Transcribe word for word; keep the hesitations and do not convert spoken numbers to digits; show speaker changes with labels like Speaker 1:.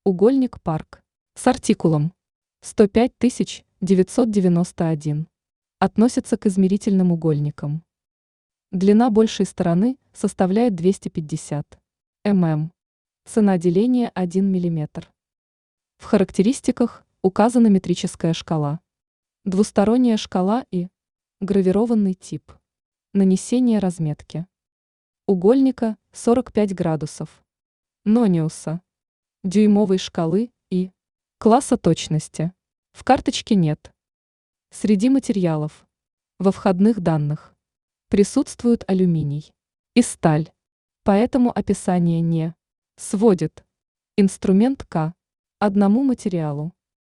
Speaker 1: Угольник парк. С артикулом сто пять тысяч девятьсот девяносто один. Относится к измерительным угольникам. Длина большей стороны составляет двести пятьдесят миллиметров. Цена деления один миллиметр. В характеристиках указана метрическая шкала, двусторонняя шкала и гравированный тип. Нанесение разметки. Угольника сорок пять градусов. Нониуса. Дюймовой шкалы и класса точности. В карточке нет. Среди материалов. Во входных данных присутствует алюминий и сталь, поэтому описание не сводит инструмент к одному материалу.